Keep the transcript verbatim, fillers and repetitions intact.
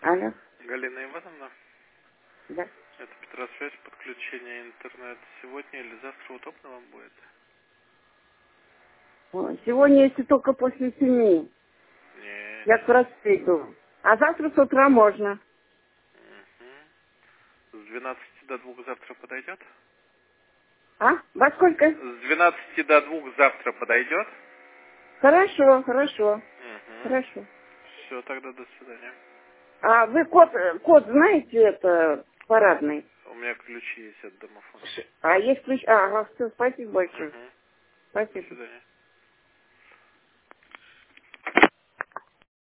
Алло. Галина Ивановна, Да. это Петросвязь, подключение интернет. Сегодня или завтра удобно вам будет? Ой, сегодня, если только после семи. Не. Я как раз приду. А завтра с утра можно. Угу. С двенадцати до двух завтра подойдет? А? Во сколько? С двенадцати до двух завтра подойдет? Хорошо, хорошо. Угу. Хорошо. Все, тогда до свидания. А вы код, код знаете, это парадный? У меня ключи есть от домофона. А есть ключ? Ага, все, спасибо большое. Угу. До Спасибо. свидания.